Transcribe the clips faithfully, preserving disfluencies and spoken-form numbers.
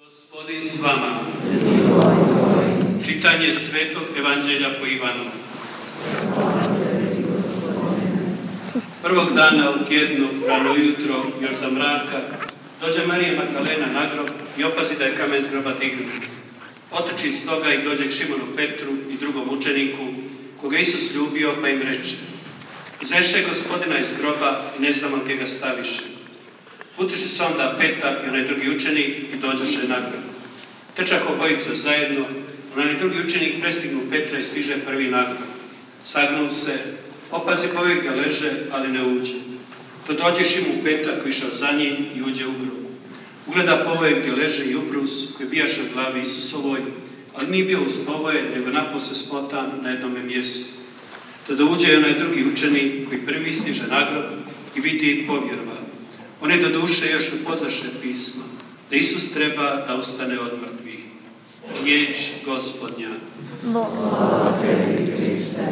Gospodin s vama. Čitanje Svetog Evanđelja po Ivanu. Prvog dana u tjednu, rano ujutro, još za mraka, dođe Marija Magdalena na grob i opazi da je kamen s groba dignut. Otrči s toga i dođe k Šimonu Petru i drugom učeniku, koga Isus ljubio, pa im reče: Izeše Gospodina iz groba i ne znamo gdje ga staviše. Utiše se onda Petar i onaj drugi učenik i dođoše na grob. Trčah obojica zajedno, onaj drugi učenik prestignu Petra i stiže prvi na grob. Sagnu se, opazi povijek da leže, ali ne uđe. To dođe Šimun Petar koji išao za njim i uđe u grob. Ugleda povojek gdje leže i ubrus koji bijaše u glavi Isusovoj, ali nije bio uz povoje, nego napose smotan na jednome mjestu. Tada uđe onaj drugi učenik koji prvi stiže na grob i vidi i povjerova. Oni do duše još ne poznaše pisma, da Isus treba da ustane od mrtvih. Riječ Gospodnja. Slava tebi, Kriste.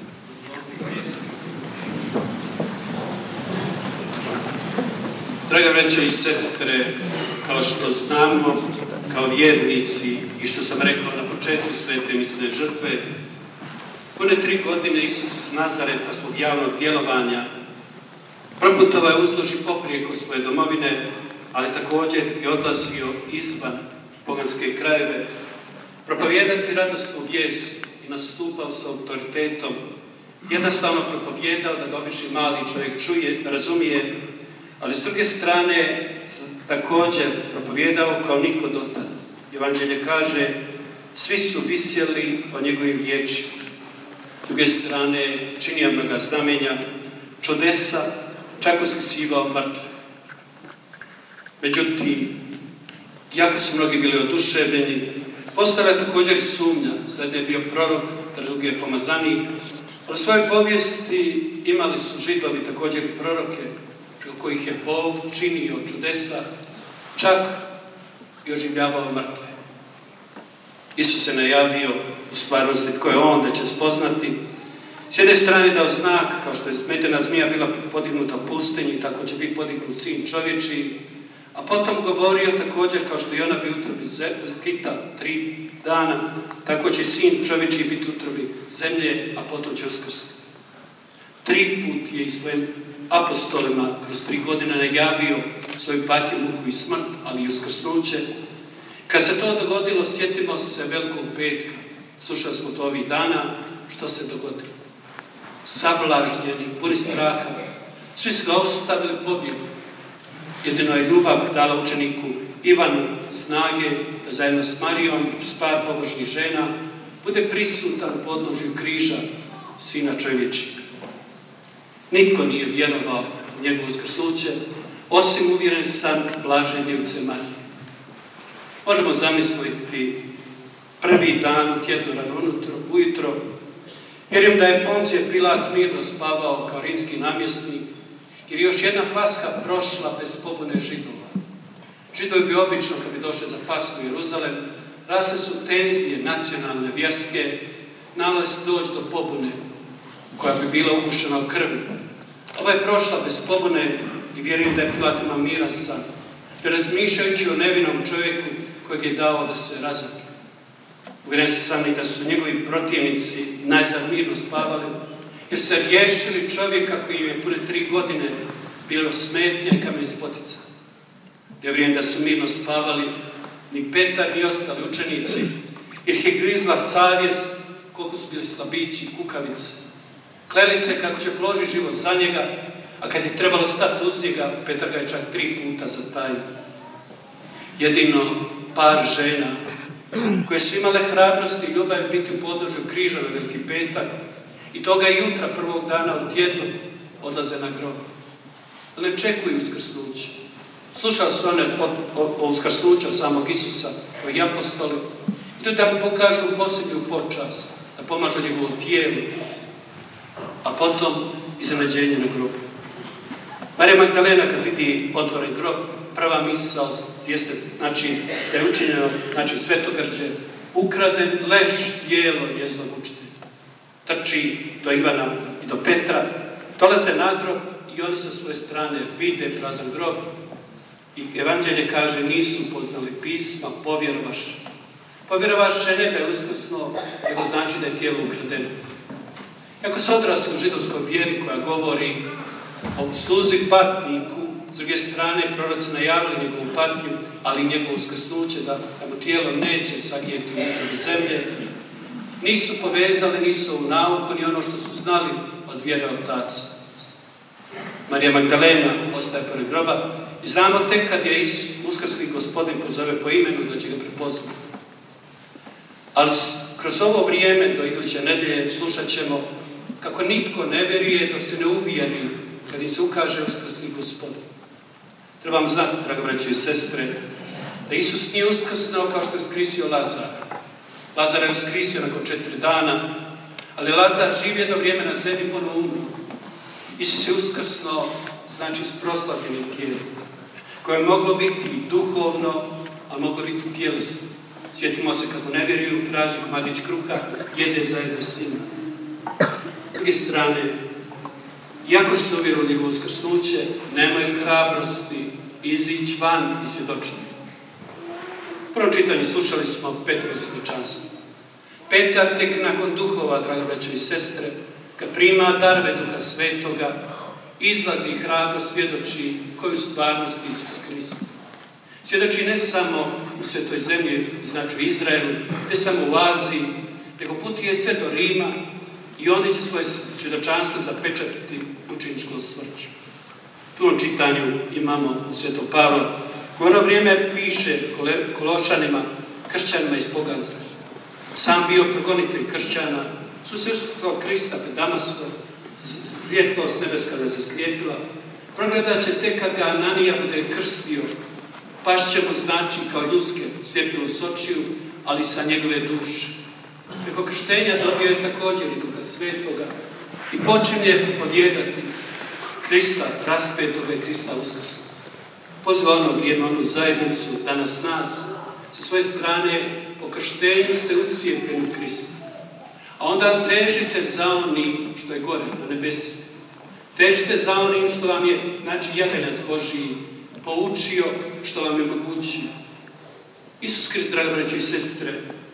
Draga braćo i sestre, kao što znamo, kao vjernici, i što sam rekao na početku svete misne žrtve, pune tri godine Isus iz Nazareta, svog javnog djelovanja, proputovao je uzduž i poprijeko svoje domovine, ali također i odlazio izvan poganske krajeve, propovijedati radosnu vijest i nastupao sa autoritetom, jednostavno propovijedao da ga obični mali čovjek čuje, razumije, ali s druge strane također propovijedao kao nitko dotad. Evanđelje kaže, svi su visjeli o njegovim riječima. S druge strane činio mnoga znamenja, čudesa, čak uskrsivao mrtve. Međutim, jako su mnogi bili oduševljeni, postala je također sumnja, sad je bio prorok, drugi je pomazanik, ali u svojoj povijesti imali su Židovi također proroke, preko kojih je Bog činio čudesa, čak i oživljavao mrtve. Isus se najavio u stvarnosti tko je on, da će spoznati. S jedne strane dao znak, kao što je metena zmija bila podignuta u pustinji, tako će biti podignut sin čovječiji, a potom govorio također, kao što je ona bi u utrobi kita tri dana, tako će sin čovječiji biti u utrobi zemlje, a potom će uskrsnuti. Tri put je i svojim apostolima kroz tri godine najavio svoju patnju, muku i smrt, ali i uskrsnuće. Kad se to dogodilo, sjetimo se Velikog petka. Slušali smo to ovih dana, što se dogodilo. Sablažnjeni, puni straha, svi su ga ostavili pobjegu. Jedino je ljubav dala učeniku Ivanu snage da zajedno s Marijom, s par pobožnih žena, bude prisutan u podnožju križa sina čovječijeg. Nitko nije vjerovao u njegovo uskrsnuće, osim uvjeren san blažene djevice Marije. Možemo zamisliti prvi dan u tjednu rano ujutro, vjerujem da je Poncije Pilat mirno spavao kao rimski namjesnik, jer je još jedna Pasha prošla bez pobune Židova. Židovi bi obično, kad bi došli za Pashu u Jeruzalem, rasle su tenzije nacionalne, vjerske, nalaz doći do pobune, koja bi bila ugušena u krvi. Ova je prošla bez pobune i vjerujem da je Pilat ima miran san, ne razmišljajući o nevinom čovjeku kojeg je dao da se razapne. Uvjeren sam i da su njegovi protivnici najzad mirno spavali, jer se riješili čovjeka koji im je pune tri godine bilo smetnja i kamen spotica. Ja vjerujem da su mirno spavali ni Petar ni ostali učenici, jer ih je grizla savjest koliko su bili slabići i kukavice. Kleli se kako će položiti život za njega, a kad je trebalo stati uz njega, Petar ga je čak tri puta zatajio. Jedino par žena koje su imale hrabrosti i ljubav biti u podnožju križa na Veliki petak i toga jutra prvog dana u tjednu odlaze na grob. Ali ne čekuju uskrsnuće. Slušali su one o, o, o uskrsnuću samog Isusa koji apostoli i da mu pokažu posljednju počast, da pomažu njegovu tijelu, a potom iznenađenje na grobu. Marija Magdalena kad vidi otvoren grob, prva misao jeste, znači, da je učinjeno, znači, svetogrđe, ukraden leš tijelo njeznog učitelja. Trči do Ivana i do Petra, dolaze na grob i oni sa svoje strane vide prazan grob I evanđelje kaže, nisu poznali pisma, povjerovaš. Povjerovaše ne da je uskrsno, nego znači da je tijelo ukradeno. Ako se odrasli u židovskoj vjeri koja govori o sluzi patniku, s druge strane proroci najavili njegovu patnju, ali i njegovo uskrsnuće, da mu tijelo neće zagnijeti unutar zemlje, nisu povezali, nisu u nauku, ni ono što su znali od vjere otaca. Marija Magdalena ostaje pored groba i znamo tek kad je uskrsli Gospodin pozove po imenu da će ga prepoznati. Ali kroz ovo vrijeme do iduće nedelje slušat ćemo kako nitko ne vjeruje dok se ne uvjeri kad im se ukaže uskrsli Gospodin. Trebam znati, drago braće i sestre, da Isus nije uskrsnao kao što je uskrisio Lazara. Lazar je uskrisio nakon četiri dana, ali Lazar živi jedno vrijeme na zemlji, ponovo umro. Isus je uskrsnao, znači s proslavljenim tijelom, koje je moglo biti duhovno, a moglo biti tjelesno. Sjetimo se kako ne vjeruju, traži komadić kruha, jede zajedno s njima. S druge strane, iako se uvjeruju u njegovo uskrsnuće, nemaju hrabrosti izići van i svjedočiti. U prvom čitanju slušali smo Petrovo svjedočanstvo. Petar tek nakon duhova, draga braće i sestre, kad prima darove Duha Svetoga, izlazi i hrabro svjedoči koju stvarnost Isus Krist. Svjedoči ne samo u Svetoj zemlji, znači u Izraelu, ne samo u Aziji, nego putuje sve do Rima i onda će svoje svjedočanstvo zapečatiti učeničkom smrću. U tom čitanju imamo Svetog Pavla, koji ono vrijeme piše Kološanima, kršćanima iz poganstva. Sam bio progonitelj kršćana, susretstvo Krista pred Damaskom, svjetlost nebeska ga zaslijepila. Progledat će tek kad ga Ananija bude krstio, pašće mu znači kao ljuske slijepilo s očiju, ali sa njegove duše. Preko krštenja dobio je također i Duha Svetoga i počinje propovjedati Krista raspetoga i Krista uskrsloga. Poziva ono vrijeme, onu zajednicu, danas nas, sa svoje strane po krštenju ste ucijepljeni u Krista. A onda težite za onim što je gore, na nebesi. Težite za onim što vam je, znači, jaganjac Božiji poučio, što vam je omogućio. Isus Krist, draga braće i sestre,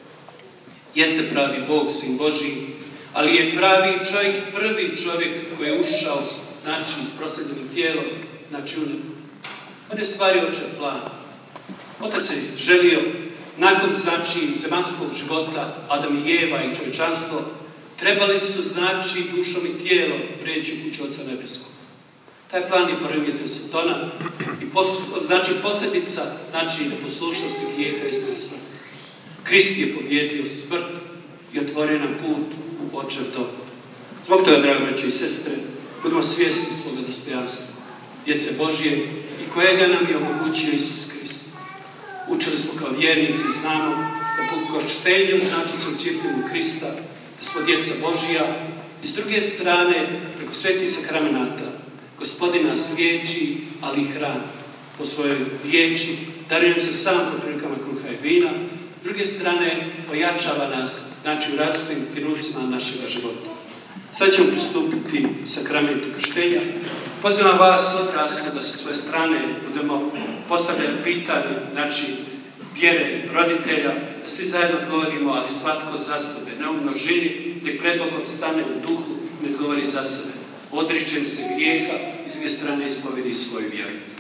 jeste pravi Bog, Sin Božiji, ali je pravi čovjek, prvi čovjek koji je ušao, znači, s proslavljenim tijelom, znači u nebu. On je stvario očev plan. Otac je želio, nakon, znači, zemaljskog života, Adam i Eva i čovječanstvo, trebali su, znači, dušom i tijelom preći kuću Oca nebeskog. Taj plan je poremjetio Satana i pos, znači posljedica, znači, neposlušnosti grijeha jeste smrt. Krist je pobjedio smrt i otvorio nam put u Očev dom. Zbog toga, draga braće i sestre, budemo svjesni svoga dostojanstva, djece Božije i kojega nam je omogućio Isus Krist. Učili smo kao vjernici, znamo da po krštenju znači se ucijepljujemo Krista, da smo djeca Božija i s druge strane, preko svetih sakramenata, Gospodin nas liječi, ali i hrani. Po svojoj riječi daruje nam se sam pod prilikama kruha i vina, s druge strane pojačava nas, znači u različitim trenucima našega života. Sad ćemo pristupiti sakramentu krštenja. Pozivam vas odrasle da sa svoje strane budemo postavljati pitanje, znači vjere roditelja, da svi zajedno odgovorimo, ali svatko za sebe, ne u množini, nek pred Bogom stane u duhu i ne odgovori za sebe. Odričem se grijeha i s druge strane ispovedi svoju vjeru.